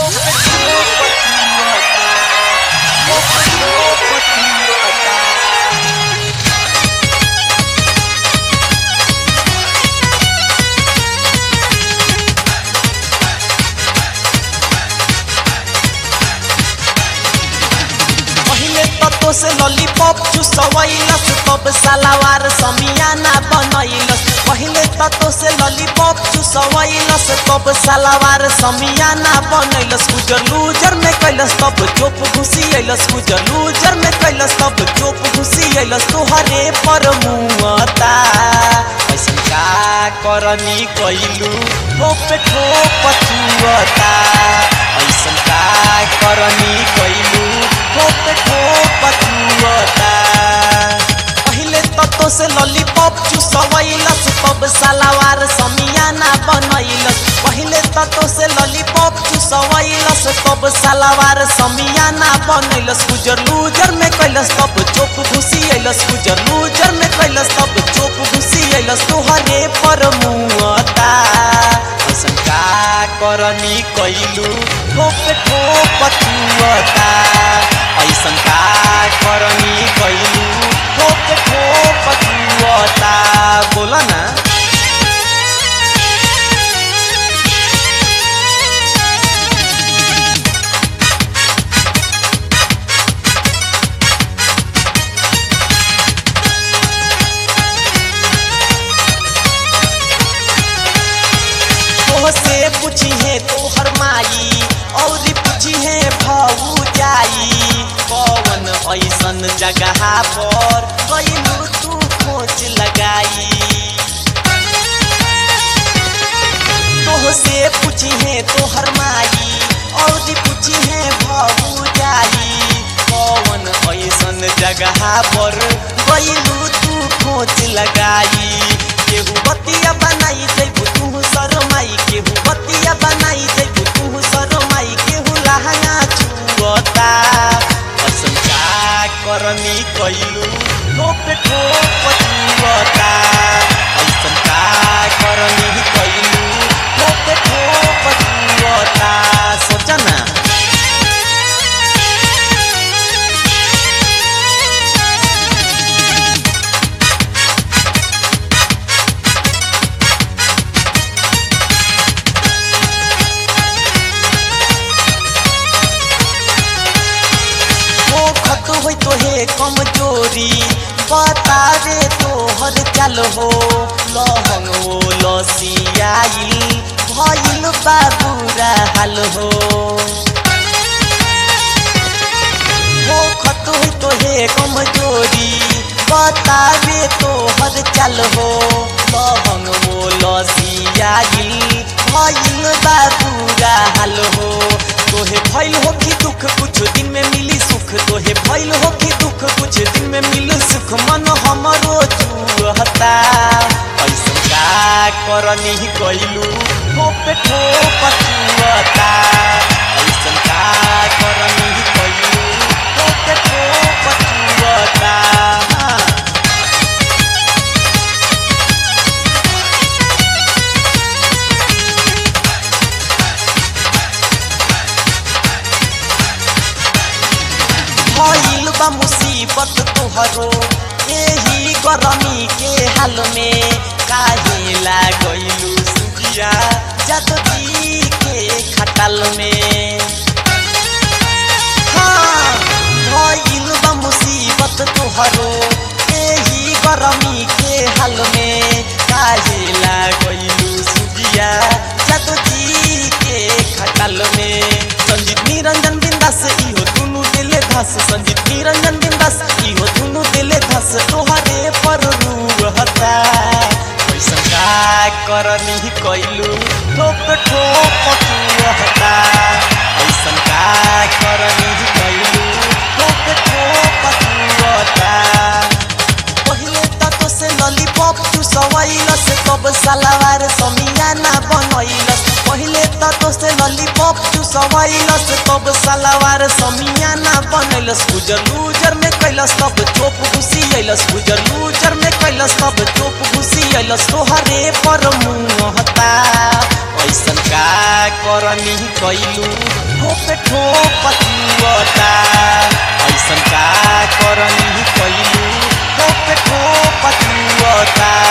से लॉलीपॉप चुसवैलस तब सलवार समियाना बनैलस। पहले तो से लॉलीपॉप चुसवैलस तब सलवार समियाना बनैलस। गुजर लूजर में कैलस तब चोप घुसी अइलस। गुजर लूजर में कैलस तब चोप घुसी अइलस। तोहरे पर मुआता ऐसन का करनी कैलू ठोप ठोप छुअता। ऐसन का करनी कैलू ठोप ठोप छुअता। पहले तो से लॉलीपॉप चुसवैलस तब सलवार समियाना बनैलस। पहले तो से लॉलीपॉप चुसवैलस तब सलवार समियाना बनैलस। गुजर लूजर में कैलस तब चोप घुसी अइलस। गुजर लूजर में कैलस तब चोप घुसी अइलस। तोहरे पर मुआता ऐसन का करनी कैलू ठोप ठोप छुअता। ऐसन का करनी कैलू ठोप ठोप छुअता। बोला ना से पूछी है तोहर माई और पूछी है भौजाई कौन ऐसन जगह पर कैलू तू खोज लगाई। तोह से पूछी है तोहर माई और पूछी है भौजाई कौन ऐसन जगह पर कैलू तू खोज लगाई। केहू बतिया बनाई जैबू तू शरमाई। केहू बतिया बनाई जैबू तू शरमाई। केहू लहंगा छुअता ऐसन का करनी कैलू ठोप ठोप छुअता। ऐसन का करनी कैलू ठोप ठोप छुअता। सोचा ना तोहे कमजोरी बता रे तोहर चल हो। लहंग वो लसियाई भइल बाबूरा हाल हो। खत हो तोहे कमजोरी बता रे तोहर चल हो। लहंग वो लसियाई भइल बाबूरा हाल हो। तोहे भइल हो कि दुख कुछ दिन में मिली सुख। तोहे भइल हो कि दुख कुछ दिन में मिली सुख। मन हमरो चुहता ऐसन का करनी कैलू ठोप ठोप छुअता। ऐसन का करनी कैलू ठोप ठोप छुअता। भइल बा मुसीबत तोहरो एही गरमी के हाल में। काहे लागैलू सुखिया जादू जी के खटाल में। हाँ भइल बा मुसीबत तोहरो एही गरमी के हाल में। काहे लागैलू सुखिया जादू जी के खटाल में। संजीत निरंजन बिंदास इहो दुनु दिले धस। संजीत निरंजन बिंदास इहो दुनु दिले धस। तोहरे पर रूहता ऐसन का करनी कैलू ठोप ठोप छुअता। ऐसन का करनी कैलू ठोप ठोप छुअता। पहले तो से लॉलीपॉप चुसवैलस तब सलवार समियाना बनैलस। पहले तो से लॉलीपॉप चुसवैलस तब सलवार समियाना बनैलस। गुजर लूजर में कैलस तब चोप घुसी अइलस। गुजर लूजर में कैलस तब चोप घुसी अइलस। तोहरे पर मुहता ऐसन का करनी कैलू ठोपे ठोप चुअता ऐसन का करनी कैलू ठोपे ठोप चुअता